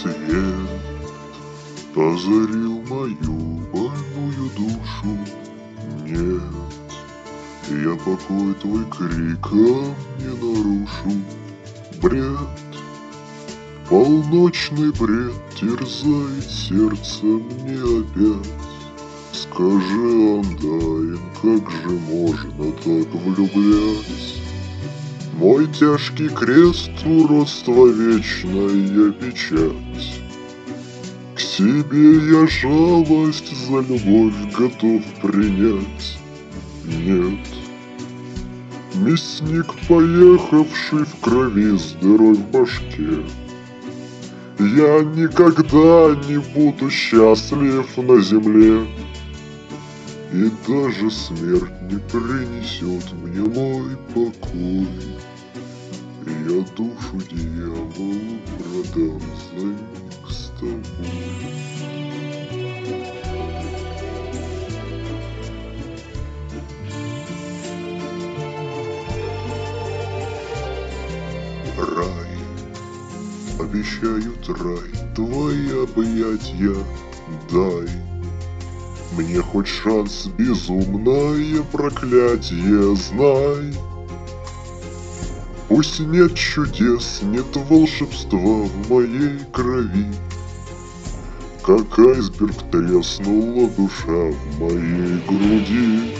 свет позарил мою больную душу. Нет, я покой твой криком не нарушу. Бред, полночный бред терзает сердце мне опять. Скажи, Андайн, как же можно так влюблять? Мой тяжкий крест, уродство вечная печать. К себе я жалость за любовь готов принять. Нет, мясник, поехавший в крови с дырой в башке, я никогда не буду счастлив на земле. И даже смерть не принесет мне мой покой. Я душу дьяволу продам за миг с тобой. Рай, обещают рай, твои объятья дай. Мне хоть шанс, безумное проклятие, знай. Пусть нет чудес, нет волшебства в моей крови, как айсберг треснула душа в моей груди.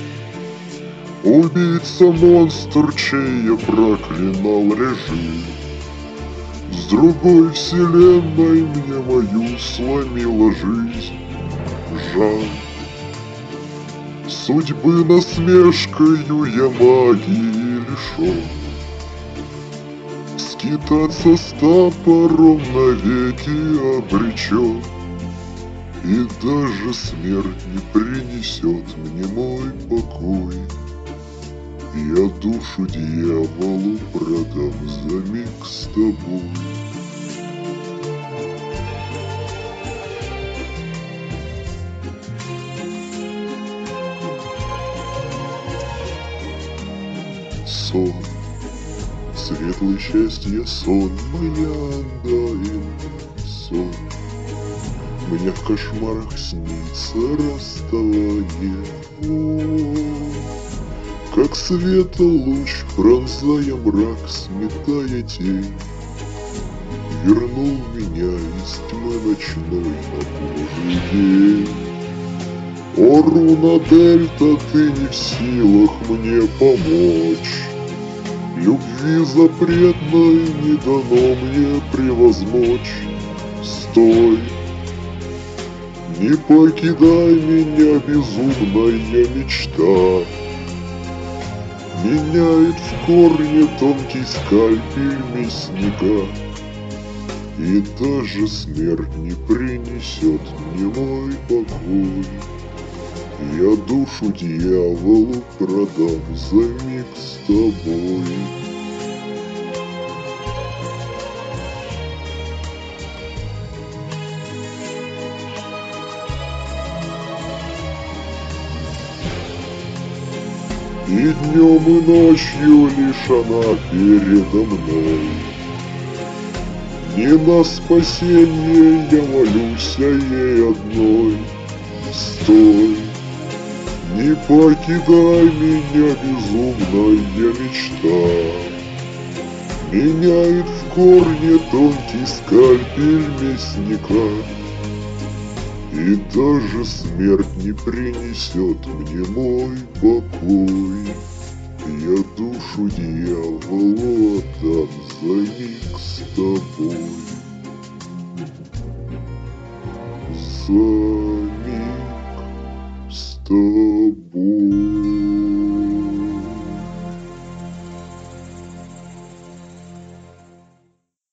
Убийца-монстр, чей я проклинал режим, с другой вселенной мне мою сломила жизнь. Жаль, судьбы насмешкою я магии лишен, скитаться с топором навеки обречен. И даже смерть не принесет мне мой покой. Я душу дьяволу продам за миг с тобой. Сон, светлое счастье, сон, моя Андайн, сон. Мне в кошмарах снится расставание. Как света луч, пронзая мрак, сметая тень, вернул меня из тьмы ночной на Божий день. О, руна Дельта, ты не в силах мне помочь. Любви запретной не дано мне превозмочь. Стой, не покидай меня, безумная мечта. Меняет в корне тонкий скальпель мясника. И даже смерть не принесет мне мой покой. Я душу дьяволу продам за миг с тобой. И днем и ночью лишь она передо мной. Не на спасение я молюсь, а ей одной. Стой, не покидай меня, безумная мечта. Меняет в корне тонкий скальпель мясника. И даже смерть не принесет мне мой покой. Я душу дьяволу отдам за миг с тобой. За миг с тобой.